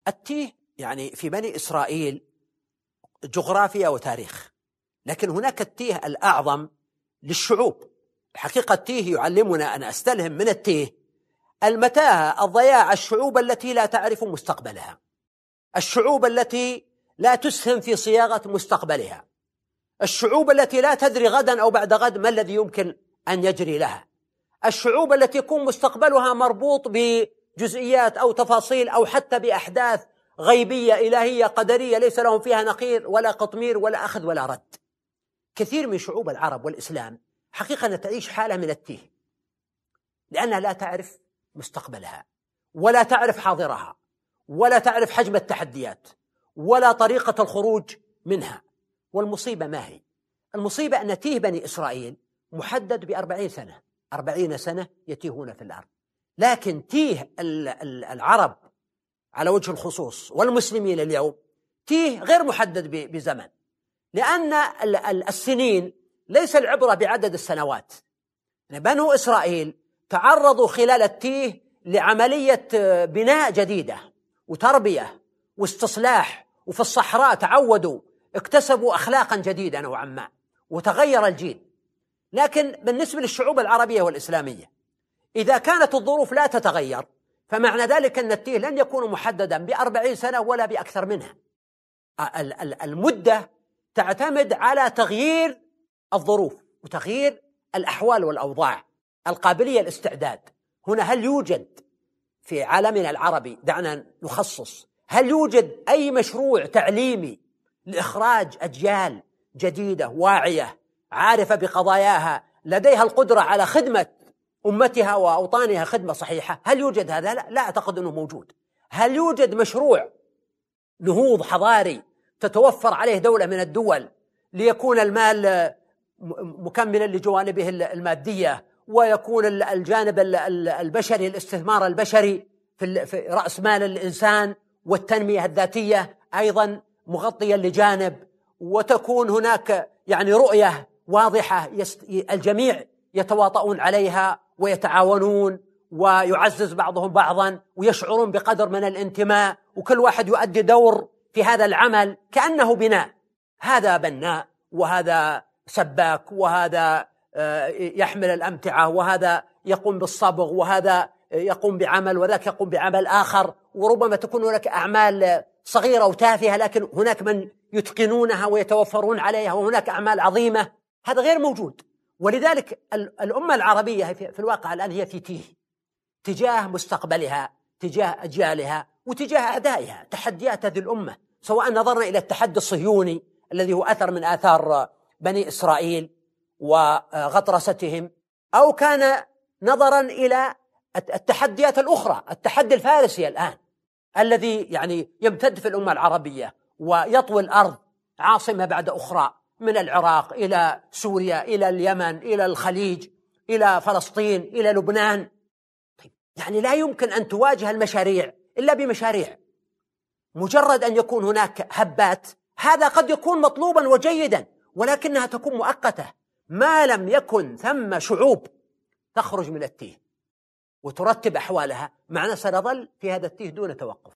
التيه يعني في بني إسرائيل جغرافيا وتاريخ، لكن هناك التيه الأعظم للشعوب. حقيقة التيه يعلمنا أن أستلهم من التيه المتاهة، الضياع، الشعوب التي لا تعرف مستقبلها، الشعوب التي لا تسهم في صياغة مستقبلها، الشعوب التي لا تدري غدا أو بعد غد ما الذي يمكن أن يجري لها، الشعوب التي يكون مستقبلها مربوط بجزئيات أو تفاصيل أو حتى بأحداث غيبية إلهية قدرية ليس لهم فيها نقير ولا قطمير ولا أخذ ولا رد. كثير من شعوب العرب والإسلام حقيقة تعيش حالة من التيه، لأنها لا تعرف مستقبلها ولا تعرف حاضرها ولا تعرف حجم التحديات ولا طريقة الخروج منها. والمصيبة ما هي؟ المصيبة أن تيه بني إسرائيل محدد ب40 سنة، 40 سنة يتيهون في الأرض. لكن تيه العرب على وجه الخصوص والمسلمين اليوم تيه غير محدد بزمن، لأن السنين ليس العبرة بعدد السنوات. بنو إسرائيل تعرضوا خلال التيه لعملية بناء جديدة وتربية واستصلاح، وفي الصحراء تعودوا، اكتسبوا أخلاقا جديدة نوعا ما، وتغير الجيل. لكن بالنسبة للشعوب العربية والإسلامية إذا كانت الظروف لا تتغير فمعنى ذلك أن التيه لن يكون محددا ب40 سنة ولا بأكثر منها. المدة تعتمد على تغيير الظروف وتغيير الأحوال والأوضاع، القابلية الاستعداد. هنا هل يوجد في عالمنا العربي، دعنا نخصص، هل يوجد أي مشروع تعليمي لإخراج أجيال جديدة واعية عارفة بقضاياها لديها القدرة على خدمة أمتها وأوطانها خدمة صحيحة؟ هل يوجد هذا؟ لا أعتقد أنه موجود. هل يوجد مشروع نهوض حضاري تتوفر عليه دولة من الدول ليكون المال مكملا لجوانبه المادية، ويكون الجانب البشري، الاستثمار البشري في رأس مال الإنسان والتنمية الذاتية أيضا مغطيا لجانب، وتكون هناك يعني رؤية واضحة الجميع يتواطؤون عليها ويتعاونون ويعزز بعضهم بعضا ويشعرون بقدر من الانتماء، وكل واحد يؤدي دور في هذا العمل كأنه بناء، هذا بناء وهذا سباك وهذا يحمل الأمتعة وهذا يقوم بالصبغ وهذا يقوم بعمل وذاك يقوم بعمل آخر، وربما تكون هناك أعمال صغيرة وتافهة لكن هناك من يتقنونها ويتوفرون عليها، وهناك أعمال عظيمة. هذا غير موجود. ولذلك الأمة العربية في الواقع الآن هي في تيه تجاه مستقبلها، تجاه أجيالها، وتجاه أعدائها، تحديات هذه الأمة، سواء نظرنا إلى التحدي الصهيوني الذي هو أثر من آثار بني إسرائيل وغطرستهم، أو كان نظرا إلى التحديات الأخرى، التحدي الفارسي الآن الذي يعني يمتد في الأمة العربية ويطوي الأرض عاصمة بعد أخرى، من العراق إلى سوريا إلى اليمن إلى الخليج إلى فلسطين إلى لبنان. يعني لا يمكن أن تواجه المشاريع إلا بمشاريع. مجرد أن يكون هناك هبات هذا قد يكون مطلوبا وجيدا، ولكنها تكون مؤقتة ما لم يكن ثم شعوب تخرج من التيه وترتب أحوالها، معنا سنظل في هذا التيه دون توقف.